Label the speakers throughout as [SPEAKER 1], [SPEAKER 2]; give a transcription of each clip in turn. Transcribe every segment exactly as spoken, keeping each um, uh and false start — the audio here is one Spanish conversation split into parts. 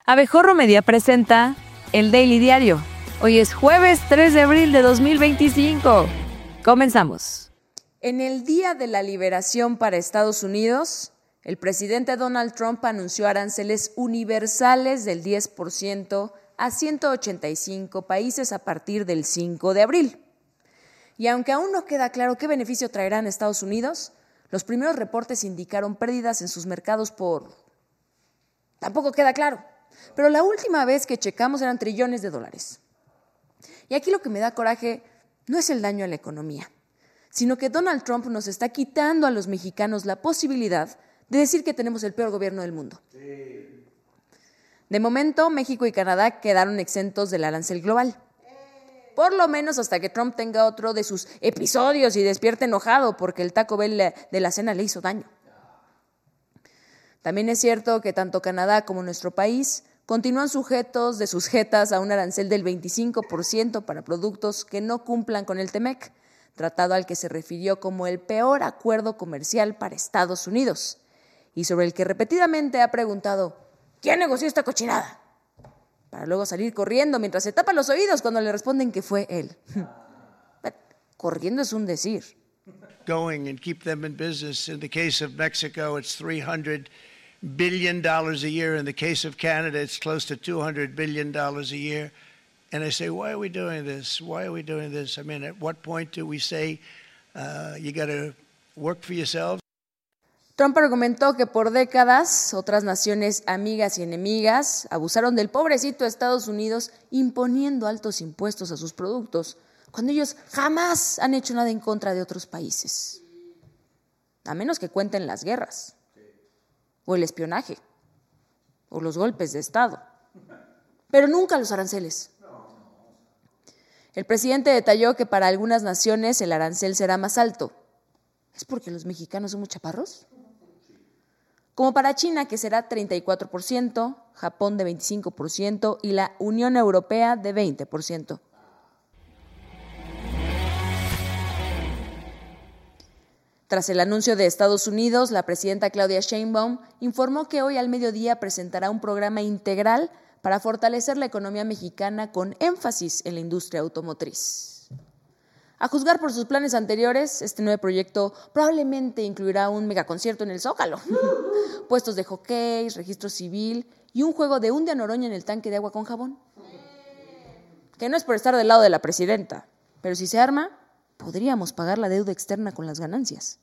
[SPEAKER 1] Abejorro Media presenta el Daily Diario. Hoy es jueves tres de abril de dos mil veinticinco. Comenzamos. En el Día de la Liberación para Estados Unidos, el presidente Donald Trump anunció aranceles universales del diez por ciento a ciento ochenta y cinco países a partir del cinco de abril. Y aunque aún no queda claro qué beneficio traerán a Estados Unidos, los primeros reportes indicaron pérdidas en sus mercados por... Tampoco queda claro, pero la última vez que checamos eran trillones de dólares. Y aquí lo que me da coraje no es el daño a la economía, sino que Donald Trump nos está quitando a los mexicanos la posibilidad de decir que tenemos el peor gobierno del mundo. Sí. De momento, México y Canadá quedaron exentos del arancel global. Por lo menos hasta que Trump tenga otro de sus episodios y despierte enojado porque el Taco Bell de la cena le hizo daño. También es cierto que tanto Canadá como nuestro país continúan sujetos de sus jetas a un arancel del veinticinco por ciento para productos que no cumplan con el TEMEC, tratado al que se refirió como el peor acuerdo comercial para Estados Unidos, y sobre el que repetidamente ha preguntado, ¿quién negoció esta cochinada?, para luego salir corriendo mientras se tapa los oídos cuando le responden que fue él. Corriendo es un decir.
[SPEAKER 2] Going and keep them in business. In the case of Mexico, it's three hundred billion dollars a year. In the case of Canada, it's close to two hundred billion dollars a year. And I say, why are we doing this? Why are we doing this? I mean, at what point do we say, uh, you got to work for yourselves?
[SPEAKER 1] Trump argumentó que por décadas otras naciones amigas y enemigas abusaron del pobrecito Estados Unidos imponiendo altos impuestos a sus productos, cuando ellos jamás han hecho nada en contra de otros países. A menos que cuenten las guerras, o el espionaje, o los golpes de Estado, pero nunca los aranceles. El presidente detalló que para algunas naciones el arancel será más alto. ¿Es porque los mexicanos somos chaparros? Como para China, que será treinta y cuatro por ciento, Japón de veinticinco por ciento y la Unión Europea de veinte por ciento. Tras el anuncio de Estados Unidos, la presidenta Claudia Sheinbaum informó que hoy al mediodía presentará un programa integral para fortalecer la economía mexicana con énfasis en la industria automotriz. A juzgar por sus planes anteriores, este nuevo proyecto probablemente incluirá un megaconcierto en el Zócalo, puestos de hockey, registro civil y un juego de hunde a Noroña en el tanque de agua con jabón. Que no es por estar del lado de la presidenta, pero si se arma, podríamos pagar la deuda externa con las ganancias.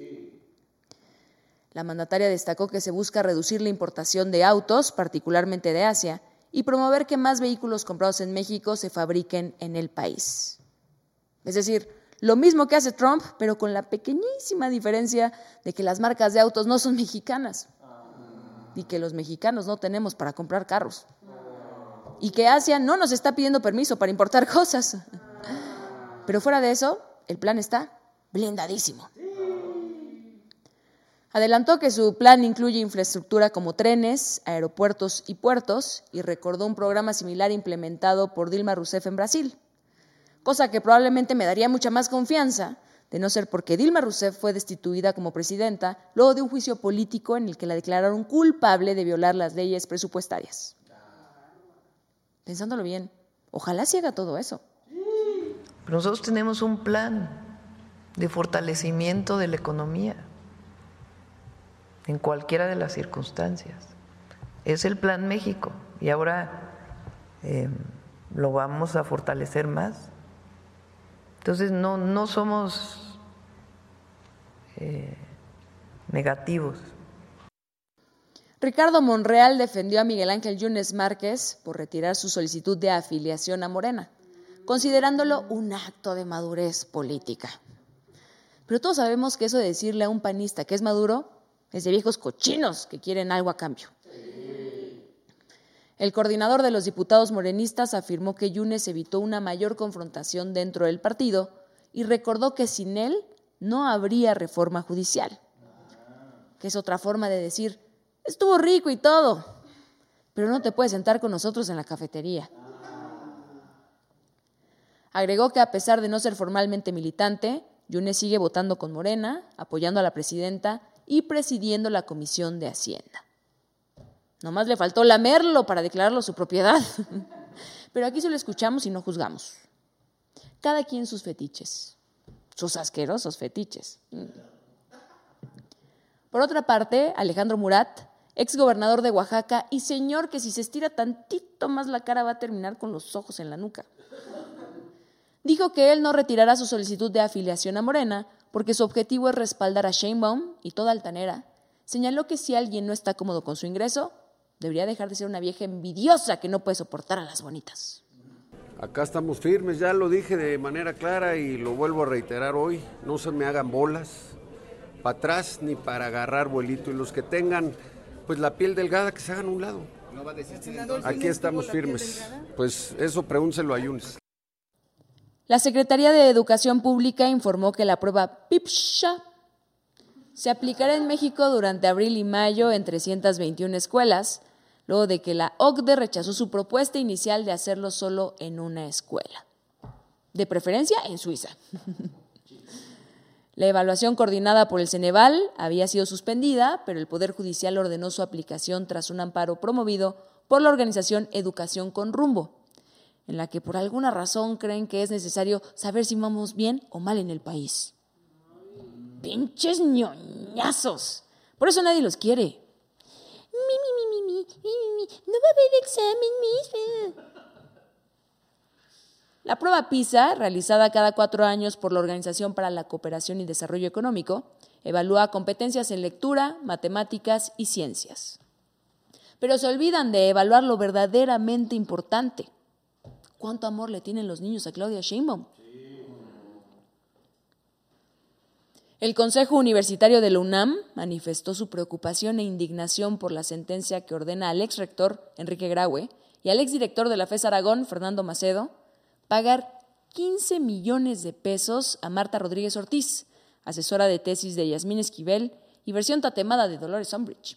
[SPEAKER 1] La mandataria destacó que se busca reducir la importación de autos, particularmente de Asia, y promover que más vehículos comprados en México se fabriquen en el país. Es decir, lo mismo que hace Trump, pero con la pequeñísima diferencia de que las marcas de autos no son mexicanas y que los mexicanos no tenemos para comprar carros y que Asia no nos está pidiendo permiso para importar cosas. Pero fuera de eso, el plan está blindadísimo. Adelantó que su plan incluye infraestructura como trenes, aeropuertos y puertos y recordó un programa similar implementado por Dilma Rousseff en Brasil. Cosa que probablemente me daría mucha más confianza, de no ser porque Dilma Rousseff fue destituida como presidenta luego de un juicio político en el que la declararon culpable de violar las leyes presupuestarias. Pensándolo bien, ojalá se haga todo eso.
[SPEAKER 3] Pero nosotros tenemos un plan de fortalecimiento de la economía en cualquiera de las circunstancias. Es el Plan México y ahora eh, lo vamos a fortalecer más. Entonces no, no somos eh, negativos.
[SPEAKER 1] Ricardo Monreal defendió a Miguel Ángel Yunes Márquez por retirar su solicitud de afiliación a Morena, considerándolo un acto de madurez política. Pero todos sabemos que eso de decirle a un panista que es maduro es de viejos cochinos que quieren algo a cambio. El coordinador de los diputados morenistas afirmó que Yunes evitó una mayor confrontación dentro del partido y recordó que sin él no habría reforma judicial, que es otra forma de decir, estuvo rico y todo, pero no te puedes sentar con nosotros en la cafetería. Agregó que a pesar de no ser formalmente militante, Yunes sigue votando con Morena, apoyando a la presidenta y presidiendo la Comisión de Hacienda. Nomás le faltó lamerlo para declararlo su propiedad. Pero aquí solo escuchamos y no juzgamos. Cada quien sus fetiches, sus asquerosos fetiches. Por otra parte, Alejandro Murat, exgobernador de Oaxaca y señor que si se estira tantito más la cara va a terminar con los ojos en la nuca, dijo que él no retirará su solicitud de afiliación a Morena porque su objetivo es respaldar a Sheinbaum y toda altanera. Señaló que si alguien no está cómodo con su ingreso, debería dejar de ser una vieja envidiosa que no puede soportar a las bonitas.
[SPEAKER 4] Acá estamos firmes, ya lo dije de manera clara y lo vuelvo a reiterar hoy, no se me hagan bolas, para atrás ni para agarrar vuelito, y los que tengan pues la piel delgada que se hagan a un lado. ¿No va a decir, aquí estamos firmes, pues eso pregúnselo a Yunes.
[SPEAKER 1] La Secretaría de Educación Pública informó que la prueba PIPSHA se aplicará en México durante abril y mayo en trescientas veintiuna escuelas, luego de que la O C D E rechazó su propuesta inicial de hacerlo solo en una escuela, de preferencia en Suiza. La evaluación coordinada por el Ceneval había sido suspendida, pero el Poder Judicial ordenó su aplicación tras un amparo promovido por la organización Educación con Rumbo, en la que por alguna razón creen que es necesario saber si vamos bien o mal en el país. ¡Pinches ñoñazos! Por eso nadie los quiere. Mi, mi, mi, mi, mi, mi, mi. No va a haber examen, mis. La prueba PISA, realizada cada cuatro años por la Organización para la Cooperación y Desarrollo Económico, evalúa competencias en lectura, matemáticas y ciencias. Pero se olvidan de evaluar lo verdaderamente importante. ¿Cuánto amor le tienen los niños a Claudia Sheinbaum? El Consejo Universitario de la UNAM manifestó su preocupación e indignación por la sentencia que ordena al exrector Enrique Graue y al exdirector de la FES Aragón, Fernando Macedo, pagar quince millones de pesos a Marta Rodríguez Ortiz, asesora de tesis de Yasmín Esquivel y versión tatemada de Dolores Umbridge.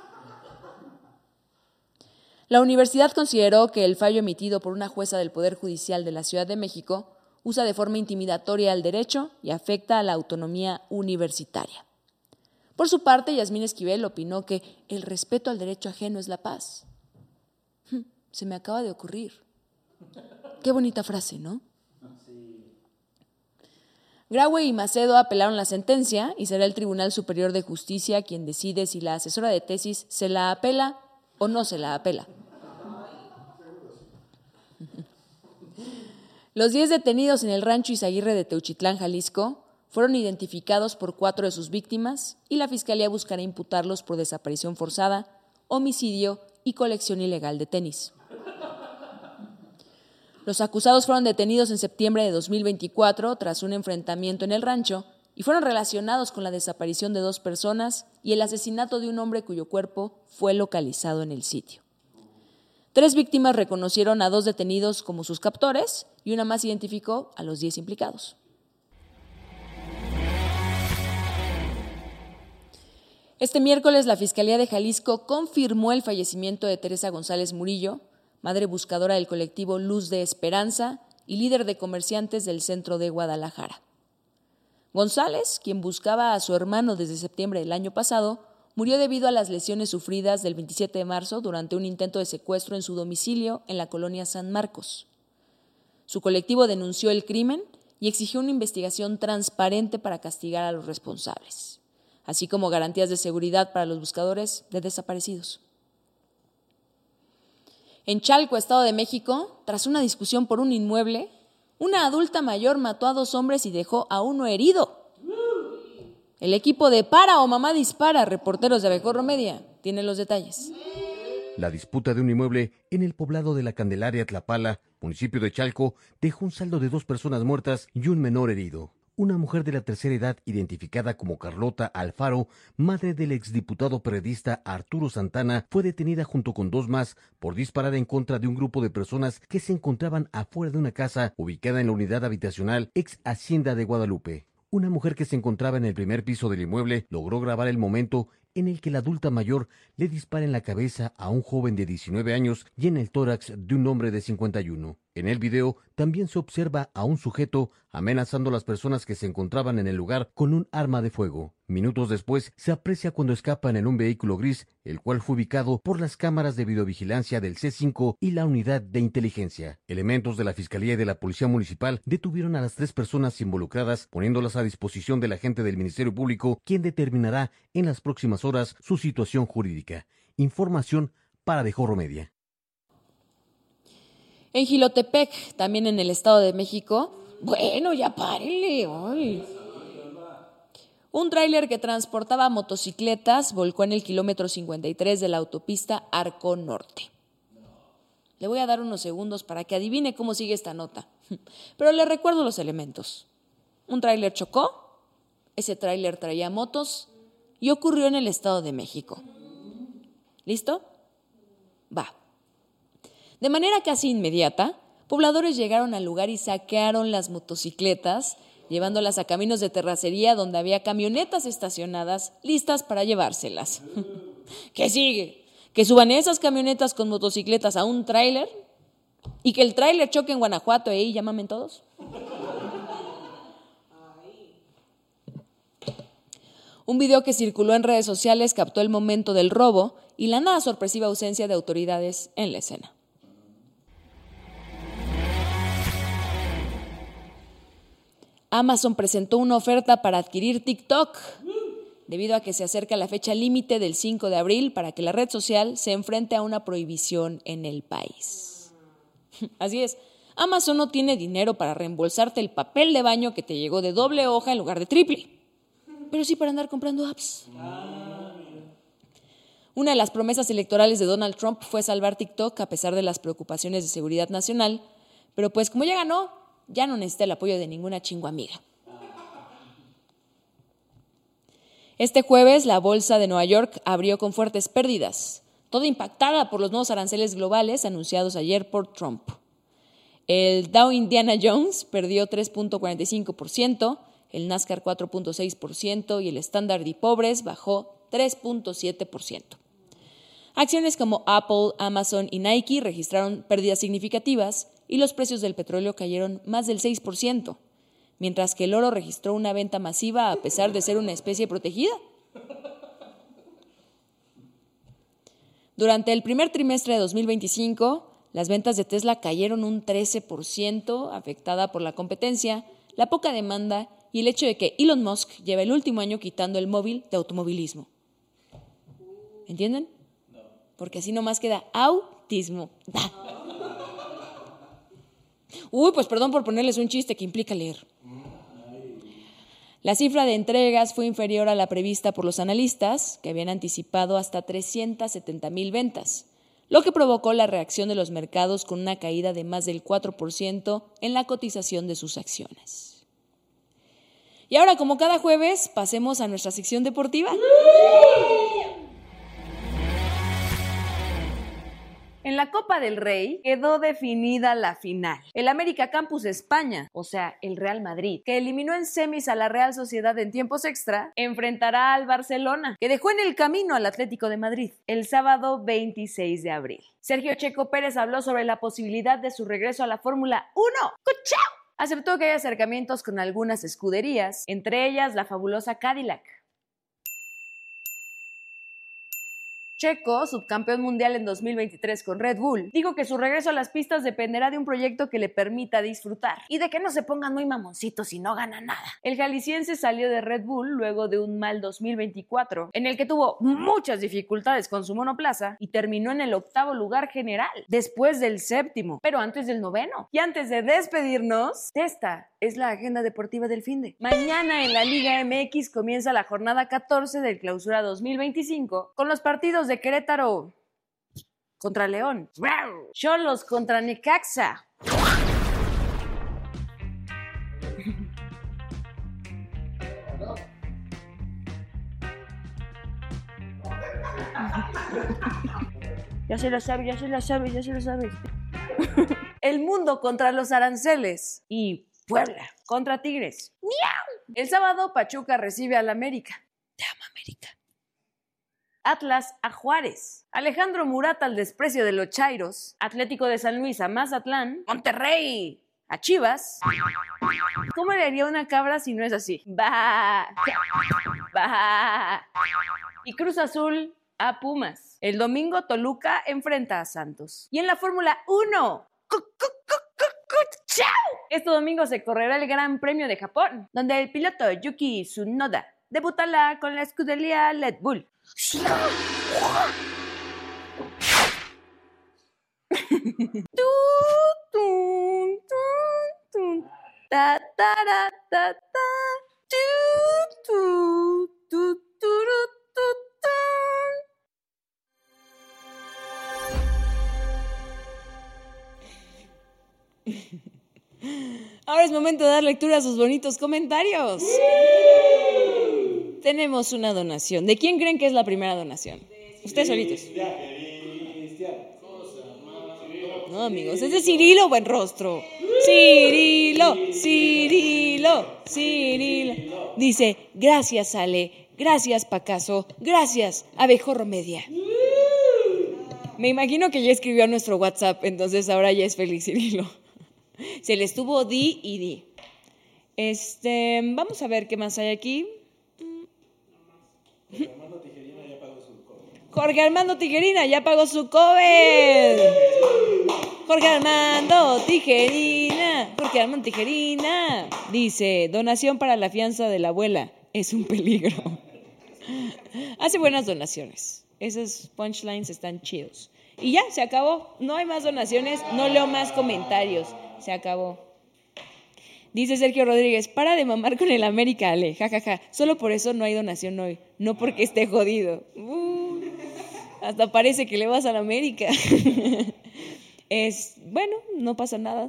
[SPEAKER 1] La universidad consideró que el fallo emitido por una jueza del Poder Judicial de la Ciudad de México usa de forma intimidatoria el derecho y afecta a la autonomía universitaria. Por su parte, Yasmín Esquivel opinó que el respeto al derecho ajeno es la paz. Se me acaba de ocurrir. Qué bonita frase, ¿no? Graue y Macedo apelaron la sentencia y será el Tribunal Superior de Justicia quien decide si la asesora de tesis se la apela o no se la apela. Los diez detenidos en el rancho Izaguirre de Teuchitlán, Jalisco, fueron identificados por cuatro de sus víctimas y la Fiscalía buscará imputarlos por desaparición forzada, homicidio y colección ilegal de tenis. Los acusados fueron detenidos en septiembre de dos mil veinticuatro tras un enfrentamiento en el rancho y fueron relacionados con la desaparición de dos personas y el asesinato de un hombre cuyo cuerpo fue localizado en el sitio. Tres víctimas reconocieron a dos detenidos como sus captores y una más identificó a los diez implicados. Este miércoles, la Fiscalía de Jalisco confirmó el fallecimiento de Teresa González Murillo, madre buscadora del colectivo Luz de Esperanza y líder de comerciantes del centro de Guadalajara. González, quien buscaba a su hermano desde septiembre del año pasado, murió debido a las lesiones sufridas del veintisiete de marzo durante un intento de secuestro en su domicilio en la colonia San Marcos. Su colectivo denunció el crimen y exigió una investigación transparente para castigar a los responsables, así como garantías de seguridad para los buscadores de desaparecidos. En Chalco, Estado de México, tras una discusión por un inmueble, una adulta mayor mató a dos hombres y dejó a uno herido. El equipo de Para o Mamá Dispara, reporteros de Abejorro Media, tiene los detalles.
[SPEAKER 5] La disputa de un inmueble en el poblado de la Candelaria, Tlapala, municipio de Chalco, dejó un saldo de dos personas muertas y un menor herido. Una mujer de la tercera edad, identificada como Carlota Alfaro, madre del exdiputado periodista Arturo Santana, fue detenida junto con dos más por disparar en contra de un grupo de personas que se encontraban afuera de una casa ubicada en la unidad habitacional ex Hacienda de Guadalupe. Una mujer que se encontraba en el primer piso del inmueble logró grabar el momento en el que la adulta mayor le dispara en la cabeza a un joven de diecinueve años y en el tórax de un hombre de cincuenta y uno. En el video también se observa a un sujeto amenazando a las personas que se encontraban en el lugar con un arma de fuego. Minutos después, se aprecia cuando escapan en un vehículo gris, el cual fue ubicado por las cámaras de videovigilancia del C cinco y la unidad de inteligencia. Elementos de la Fiscalía y de la Policía Municipal detuvieron a las tres personas involucradas, poniéndolas a disposición del agente del Ministerio Público, quien determinará en las próximas horas su situación jurídica. Información para De Jorro Media.
[SPEAKER 1] En Jilotepec, también en el Estado de México, bueno, ya párenle, ay. Un tráiler que transportaba motocicletas volcó en el kilómetro cincuenta y tres de la autopista Arco Norte. Le voy a dar unos segundos para que adivine cómo sigue esta nota, pero le recuerdo los elementos. Un tráiler chocó, ese tráiler traía motos y ocurrió en el Estado de México. ¿Listo? Va. De manera casi inmediata, pobladores llegaron al lugar y saquearon las motocicletas, llevándolas a caminos de terracería donde había camionetas estacionadas listas para llevárselas. ¿Qué sigue? ¿Que suban esas camionetas con motocicletas a un tráiler? ¿Y que el tráiler choque en Guanajuato y ahí ya mamen todos? Un video que circuló en redes sociales captó el momento del robo y la nada sorpresiva ausencia de autoridades en la escena. Amazon presentó una oferta para adquirir TikTok, debido a que se acerca la fecha límite del cinco de abril para que la red social se enfrente a una prohibición en el país. Así es, Amazon no tiene dinero para reembolsarte el papel de baño que te llegó de doble hoja en lugar de triple, pero sí para andar comprando apps. Una de las promesas electorales de Donald Trump fue salvar TikTok a pesar de las preocupaciones de seguridad nacional, pero pues como ya ganó, ya no necesita el apoyo de ninguna chinguamiga. Este jueves, la bolsa de Nueva York abrió con fuertes pérdidas, toda impactada por los nuevos aranceles globales anunciados ayer por Trump. El Dow Indiana Jones perdió tres punto cuarenta y cinco por ciento, el Nasdaq cuatro punto seis por ciento y el Standard y Poor's bajó tres punto siete por ciento. Acciones como Apple, Amazon y Nike registraron pérdidas significativas y los precios del petróleo cayeron más del seis por ciento, mientras que el oro registró una venta masiva a pesar de ser una especie protegida. Durante el primer trimestre de dos mil veinticinco, las ventas de Tesla cayeron un trece por ciento, afectada por la competencia, la poca demanda y el hecho de que Elon Musk lleva el último año quitando el móvil de automovilismo. ¿Entienden? Porque así nomás queda autismo. Uy, pues perdón por ponerles un chiste que implica leer. La cifra de entregas fue inferior a la prevista por los analistas, que habían anticipado hasta trescientas setenta mil ventas, lo que provocó la reacción de los mercados con una caída de más del cuatro por ciento en la cotización de sus acciones. Y ahora, como cada jueves, pasemos a nuestra sección deportiva. En la Copa del Rey quedó definida la final. El América Campus España, o sea, el Real Madrid, que eliminó en semis a la Real Sociedad en tiempos extra, enfrentará al Barcelona, que dejó en el camino al Atlético de Madrid, el sábado veintiséis de abril. Sergio Checo Pérez habló sobre la posibilidad de su regreso a la Fórmula uno. ¡Cuchao! Aceptó que hay acercamientos con algunas escuderías, entre ellas la fabulosa Cadillac. Checo, subcampeón mundial en dos mil veintitrés con Red Bull, dijo que su regreso a las pistas dependerá de un proyecto que le permita disfrutar y de que no se pongan muy mamoncitos y no gana nada. El jalisciense salió de Red Bull luego de un mal dos mil veinticuatro, en el que tuvo muchas dificultades con su monoplaza y terminó en el octavo lugar general, después del séptimo, pero antes del noveno. Y antes de despedirnos, esta es la agenda deportiva del finde. Mañana en la Liga M X comienza la jornada catorce del Clausura dos mil veinticinco con los partidos de Querétaro contra León, Xolos contra Necaxa, ya se lo sabe, ya se lo sabe, ya se lo sabe. El Mundo contra los Aranceles y Puebla contra Tigres. ¡Miau! El sábado Pachuca recibe al América. Te amo, América. Atlas a Juárez. Alejandro Murat al desprecio de los Chairos. Atlético de San Luis a Mazatlán. Monterrey a Chivas. ¿Cómo le haría una cabra si no es así? ¡Bah! ¡Bah! Y Cruz Azul a Pumas. El domingo Toluca enfrenta a Santos. Y en la Fórmula uno, ¡chao! Este domingo se correrá el Gran Premio de Japón, donde el piloto Yuki Tsunoda debutará con la escudería Red Bull. Ta, ta, ta, ta, ta. Tu, tu, tu, tu, tu, tu. Ahora es momento de dar lectura a sus bonitos comentarios. ¡Sí! Tenemos una donación. ¿De quién creen que es la primera donación? Ustedes solitos. No, amigos, es de Cirilo Buenrostro. Cirilo, Cirilo, Cirilo. Dice, gracias Ale, gracias Pacaso, gracias Abejorro Media. Me imagino que ya escribió a nuestro WhatsApp, entonces ahora ya es feliz Cirilo. Se le estuvo di y di. Este, vamos a ver qué más hay aquí. Jorge Armando Tijerina ya pagó su cover. Jorge Armando Tijerina, Jorge Armando Tijerina. Dice, donación para la fianza de la abuela. Es un peligro. Hace buenas donaciones. Esos punchlines están chidos. Y ya, se acabó. No hay más donaciones, no leo más comentarios. Se acabó. Dice Sergio Rodríguez, para de mamar con el América, Ale. Ja, ja, ja. Solo por eso no hay donación hoy. No porque esté jodido. Uh, hasta parece que le vas a la América. Es, bueno, no pasa nada.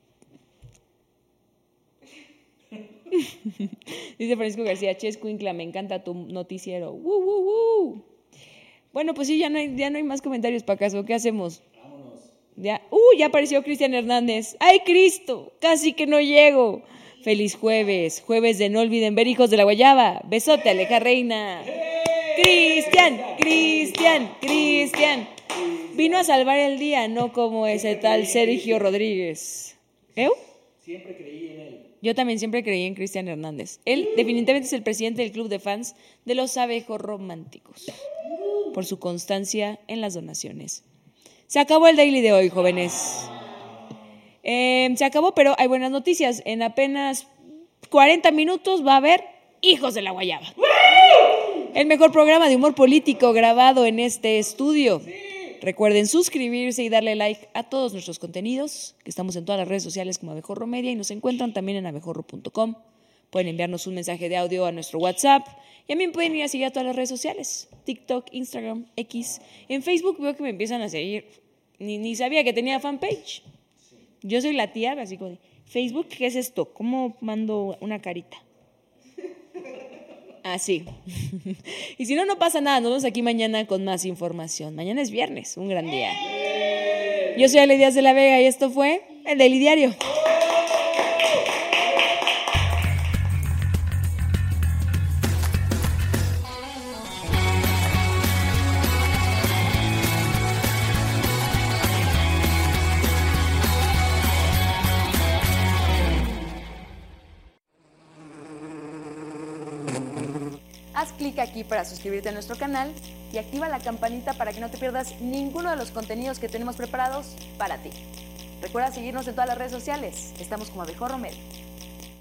[SPEAKER 1] Dice Francisco García, Chescuincla, me encanta tu noticiero. ¡Woo, woo, woo! Bueno, pues sí, ya no hay, ya no hay más comentarios para acaso. ¿Qué hacemos? Vámonos. Ya, uh, ya apareció Cristian Hernández. ¡Ay, Cristo! Casi que no llego. Feliz jueves. Jueves de no olviden ver Hijos de la Guayaba. Besote, Aleja Reina. Cristian, Cristian, Cristian. Vino a salvar el día, no como ese tal Sergio Rodríguez. ¿Eu?
[SPEAKER 6] Siempre creí en él.
[SPEAKER 1] Yo también siempre creí en Cristian Hernández. Él definitivamente es el presidente del club de fans de los abejos románticos, por su constancia en las donaciones. Se acabó el daily de hoy, jóvenes. Eh, se acabó, pero hay buenas noticias. En apenas cuarenta minutos va a haber Hijos de la Guayaba. El mejor programa de humor político grabado en este estudio. Recuerden suscribirse y darle like a todos nuestros contenidos, que estamos en todas las redes sociales como Abejorro Media y nos encuentran también en abejorro punto com. Pueden enviarnos un mensaje de audio a nuestro WhatsApp y también pueden ir a seguir a todas las redes sociales, TikTok, Instagram, X. En Facebook veo que me empiezan a seguir. Ni, ni sabía que tenía fanpage. Yo soy la tía, así como de, Facebook, ¿qué es esto? ¿Cómo mando una carita? Así. Y si no, no pasa nada. Nos vemos aquí mañana con más información. Mañana es viernes, un gran día. Yo soy Ale Díaz de la Vega y esto fue el Daily Diario. Haz clic aquí para suscribirte a nuestro canal y activa la campanita para que no te pierdas ninguno de los contenidos que tenemos preparados para ti. Recuerda seguirnos en todas las redes sociales. Estamos como Abejorro Media.